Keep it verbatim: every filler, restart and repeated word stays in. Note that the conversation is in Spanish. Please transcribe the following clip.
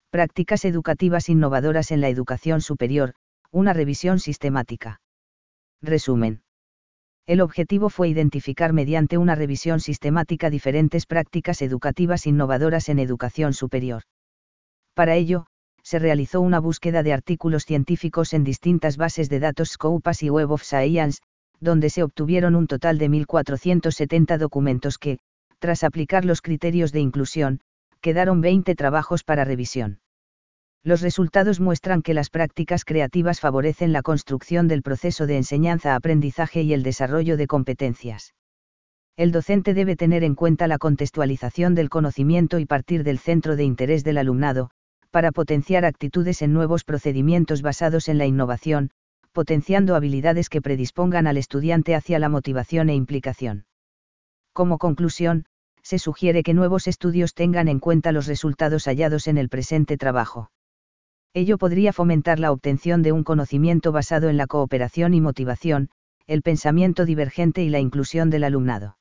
Prácticas educativas innovadoras en la educación superior, una revisión sistemática. Resumen. El objetivo fue identificar mediante una revisión sistemática diferentes prácticas educativas innovadoras en educación superior. Para ello, se realizó una búsqueda de artículos científicos en distintas bases de datos Scopus y Web of Science, donde se obtuvieron un total de mil cuatrocientos setenta documentos que, tras aplicar los criterios de inclusión, quedaron veinte trabajos para revisión. Los resultados muestran que las prácticas creativas favorecen la construcción del proceso de enseñanza-aprendizaje y el desarrollo de competencias. El docente debe tener en cuenta la contextualización del conocimiento y partir del centro de interés del alumnado, para potenciar actitudes en nuevos procedimientos basados en la innovación, potenciando habilidades que predispongan al estudiante hacia la motivación e implicación. Como conclusión, se sugiere que nuevos estudios tengan en cuenta los resultados hallados en el presente trabajo. Ello podría fomentar la obtención de un conocimiento basado en la cooperación y motivación, el pensamiento divergente y la inclusión del alumnado.